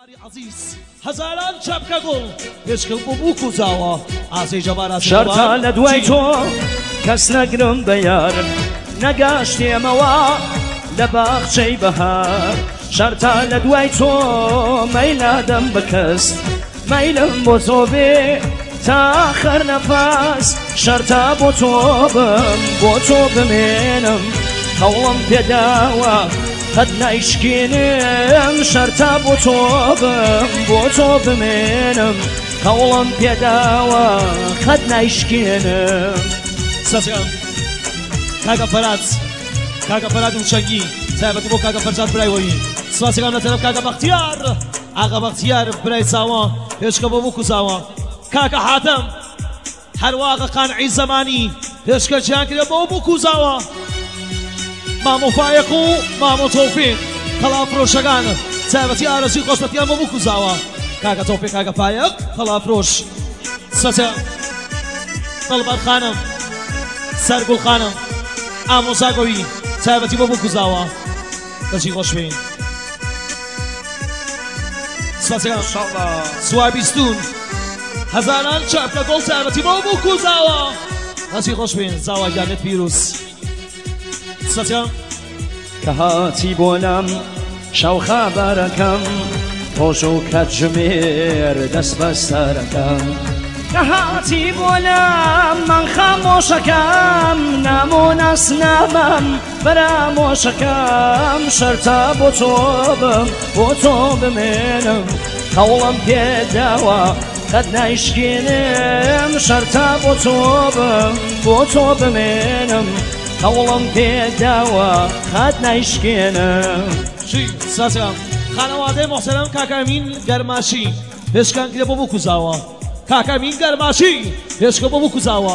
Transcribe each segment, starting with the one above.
عزیز هزاران چاپکە گوڵ پێشکەوت بۆ بووک و زاوە ئاسەی جەبارە شەرتا لە دوای تۆ کەس نەگرم بە یار نەگەشتێمەوە لە باخچەی بەهار شەرتا لە دوای تۆ مەیلادەم بە کەس مەیلم بۆ تۆ بێ تا ئاخر نەفەس شەرتا بۆ تۆ بم بۆ تۆ بمێنم هەوڵم پێداوە قەت نایشکێنم شەرتا بۆ تۆ بم بۆ تۆ بمێنم هەوڵم پێداوە قەت نایشکێنم سەسیان کاکە فەرات کاکە فەرات و چەنگی تایبەتی بۆ کاکە فەرزاد برایەوەی سپاسیەکەم لە تەرەف کاکە بەختیار ئاغا بەختیار برای چاوە پێشکە بۆ بووک و چاوە کاکە حاتەم هەرواغە قانعی زەمانی پێشکەشیان کرێ بۆ بووک و چاوە مامۆ فایق و مامۆ تۆفیق هەڵافرۆشەکان تایبەتی ئارەزوی خۆشبەتیان بۆ بووک و چاوە کاکە تۆفیق کاکە فایق هەڵافرۆش سەسیان دڵبەر خانم سەرگوڵ خانم ئامۆزاگۆیی تایبەتی بۆ بووک و چاوە دەچی خۆش بین سپاسیان سوای بیستون هەزاران چاپکە گۆڵ تایبەتی بۆ بووک و چاوە دەچی خۆش بین چاوە گیانێت پیرۆز سپاسیان کە هاتی بۆ لام شەو خابارەکەم ڕۆژ و کاتژمێر دەست بە سەرەکەم کە هاتی بۆ لام من خامۆشەکەم نامۆ ناسنامەم فرامۆشەکەم شەرتا بۆ تۆ بم بۆ تۆ بمێنم هەوڵم پێداوە قەت نایشکێنم شەرتا بۆ تۆ بم بۆ تۆ بمێنم هەوڵم پێداوە قەت نایشکێنم چی ساسیان خانەوادەی مۆحتەرەم کاکە ئەمین گەرماشی پێشکان کرێ بۆ بووک و چاوە کاکە ئەمین گەرماشی پێشکە بۆ بووک و چاوە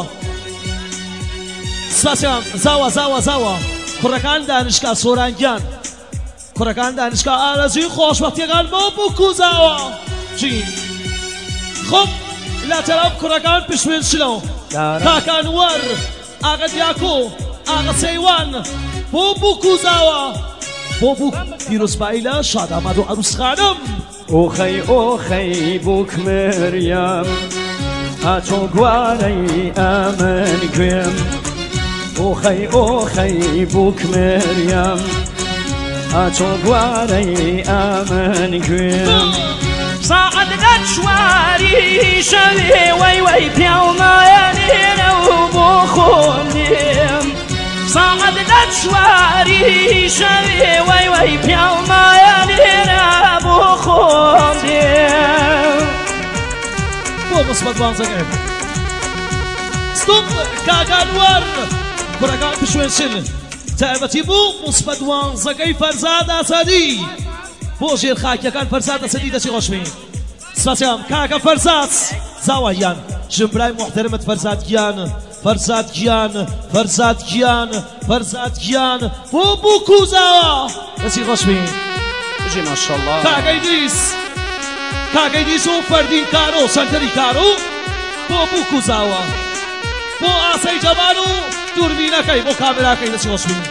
سپاسیان زاوە زاوە زاوە کوڕەکان دانشگا سۆرانگیان کوڕەکان دانشگا ئارەزوی خۆشبەختیەکان بۆ بووک و چاوە چی خۆم لە تەرەف کوڕەکان پشتوێن شلەوە کاکە ئەنوەر ئاغا دیاکۆ ئاغا سەیوان بۆ بووک و چاوە بۆ بووک پیرۆزبایی لە شاداماد و عەروس خانم ئۆخەی ئۆخەی بووک مریەم هاتۆ گوارەی ئەمن گوێم ئۆخەی ئۆخەی بووک مریەم هاتۆ گوارەی ئەمن گوێم ساعەت لە چواری شەوێ وەی وەی پیاومایە لێرە و بۆ خۆم دێم ساعەت لە چواری شەوێ وەی وەی پیاومایە لێرە بۆ خۆم دێم بۆ مصبەت وانزەکەم ستوب کاکە ئەنوەر کوڕەکان پشوێنشن تایبەتی بوو مصبەت وانزەکەی فەرزاد ئاسەدی بۆ ژێر خاکیەکان فەرزاد ئاسەدی دەچی خۆش بین سپاسیان کاکە فەرزاد زاوایان ژمبرای محتەرمت فەرزاد گیان فەرزاد گیان فەرزاد گیان فەرزاد گیان بۆ بووک و چاوە دەچی خۆش بین بژی ماشەڵڵا کاکە ئیدریس و فەردین کارۆ سەنتەری کارۆ بۆ بووک و چاوە بۆ ئاسەی جەبار و دووربینەکەی بۆ کامێراکەی دەچی خۆش بین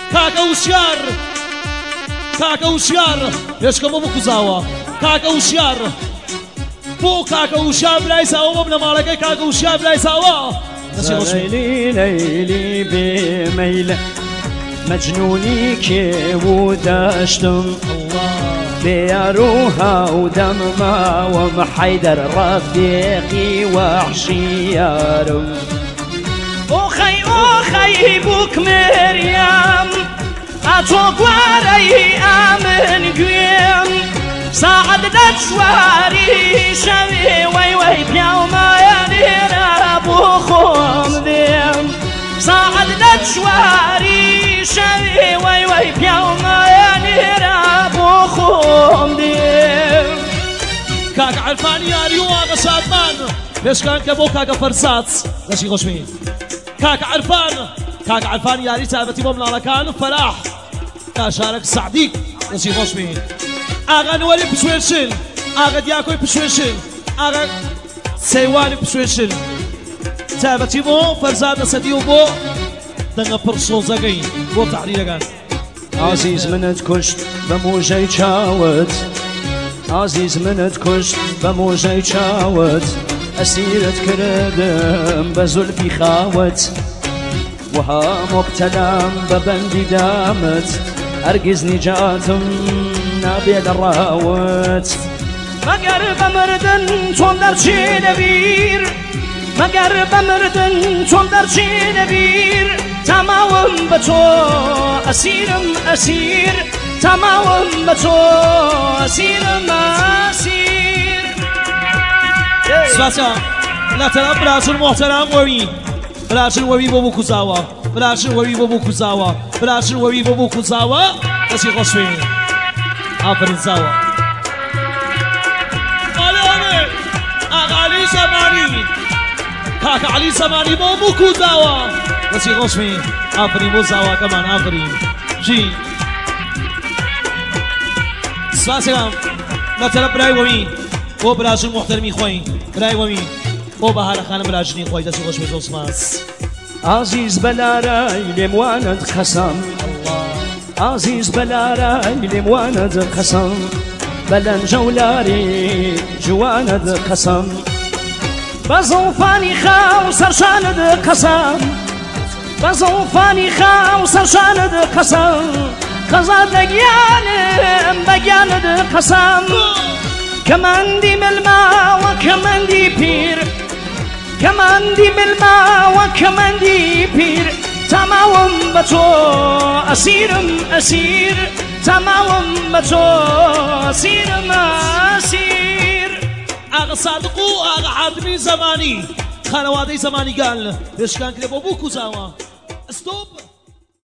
کاکە وشیار پێشکە بۆ بووک و چاوە کاکە وشیار بۆ کاکە وشیار برای چاوە بۆ بنەماڵەکەی کاکە وشیار برای چاوە ليلي ليلي بميل مجنوني كي وداشتم بيروها ودم ما ومحيدر رفيقي وحشيارم أخي بوك مريم أتوق وري آمن قويم ساعد دشواري شوي وي وي بياو ما ينير بوخم ديم ساعد دشواري شوي وي وي بياو ما ينير بوخم ديم كاك عرفان ياري واغا شادمان ليش كان كبو كاكا فرسات لاشي خوش مين كاك عرفان ياري تابتي بومنا لكان فلاح كاشارك سعديك لاشي خوش مين ئاغا نوەری پشوێنشن ئاغا دیاکۆی پشوێنشن ئاغا سەیوانی پشوێنشن تایبەتی بۆ فەرزاد ئەسەدی و بۆ دەنگە پڕ سۆزەکەی بۆ تەحریرەکان عزیز منت کشت بە موژەی چاوت عزیز منت کشت بە مۆژەی چاوت ئەسیرت کردم بە زولفی خاوت وها مبتەلام بە بەندی دامت هەرگیز نیجاتم نابێ لە ڕاوت مەگەر بە مردن چۆن دەرچێنە بیر مەگەر بە مردن چۆن دەرچێنە بیر تەماوم بە تۆ ئەسیرم ئەسیر تەماوم بە تۆ ئەسیرم ئەسیر سپاسا لە تەرەف براچن محتەرام وەوی براچن وەوی بۆ بکوزاوە براچن وەوی بۆ بکوزاوە براچن وەوی بۆ بکوزاوە دەستی خۆشوێنی ئافرین زاوە ئاغا عەلی زەمانی کاکە عەلی زەمانی بۆ بکوزاوە دەستی خۆشوێنی ئافرین بۆ زاواکەمان ئافرین ژی سپاسێکم لە تەرەف برای وەوی بۆ براژن محتەرمی خۆی برای وەوی بۆ بەهارەخانە براژنی خۆی دەستی خۆش بێ زۆر سپاس عزیز بەلارای لێم وانت خەسەم عزیز بەلارای لێم وانت خەسەم بە لەنجەولاری جوانت خەسەم بە زەوفانی خاو سەرشانت خەسەم بە زەوفانی خاو سەرشانت خەسەم خەزار دەگیانم بەگیانت خەسەم کەمەندی ملماوە کەمەندی پیر کەمەندی ملماوە کەمەندی پیر تەماوم بە تۆ ئەسیرم ئەسیر تەماوم بە تۆ ئەسیرم ئەسیر ئاغا سادق و ئاغا حاتمی زەمانی خانەوادەی زەمانیگان پێشکان کرێ بۆ بکوزاوە ئەستۆپ